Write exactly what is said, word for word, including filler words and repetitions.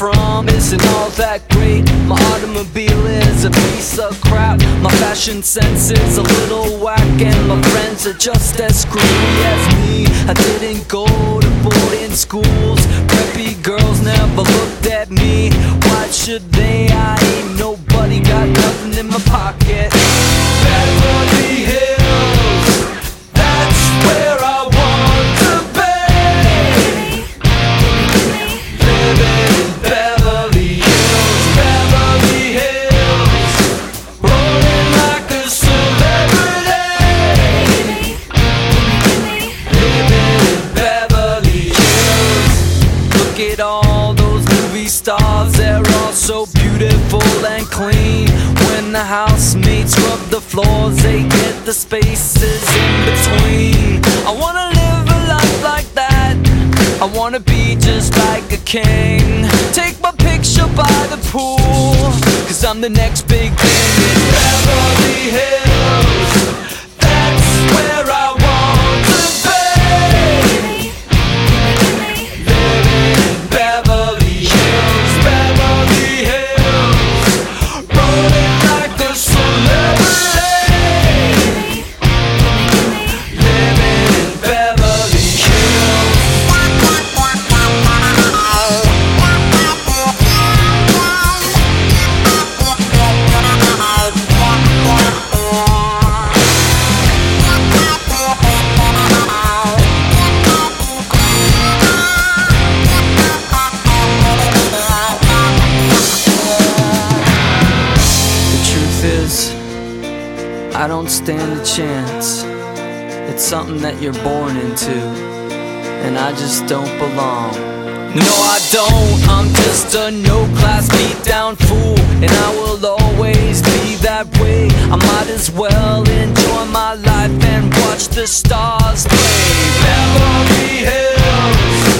from isn't all that great. My automobile is a piece of crap. My fashion sense is a little whack, and my friends are just as screwy as me. I didn't go to boarding schools. Preppy girls never looked at me. Why should they? I ain't nobody, got nothing in my pocket. Beverly Hills, that's where I want to be. Living in Beverly Hills, Beverly Hills, rolling like a celebrity. Living in Beverly Hills. Look at all those movie stars, they're all so beautiful and clean. When the housemates rub the floors, they get the spaces in between. I wanna live a life like that. I wanna be just like a king. Take my picture by the pool, cause I'm the next big thing in Beverly Hills. That's where I want to be. Living in Beverly Hills, Beverly Hills, rolling like a celebrity. Living in Beverly Hills. The truth is, I don't stand a chance. It's something that you're born into, and I just don't belong. No, I don't, I'm just a no-class beat-down fool, and I will always be that way. I might as well enjoy my life and watch the stars play. Beverly Hills,